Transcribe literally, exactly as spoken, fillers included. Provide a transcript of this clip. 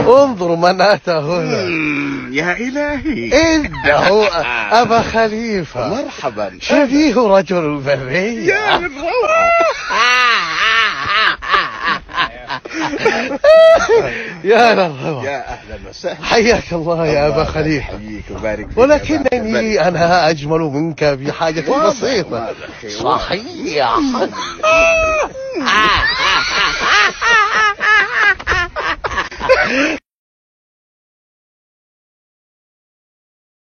انظر من أتى هنا. يا إلهي، إنه أبا خليفة. مرحبا. شبيه رجل البرية. يا من روعة. يا للروعة. يا أهلا وسهلا. حياك الله يا أبا خليفة. حييك وبارك فيك. ولكنني أنا أجمل منك بحاجة بسيطة. صحيح.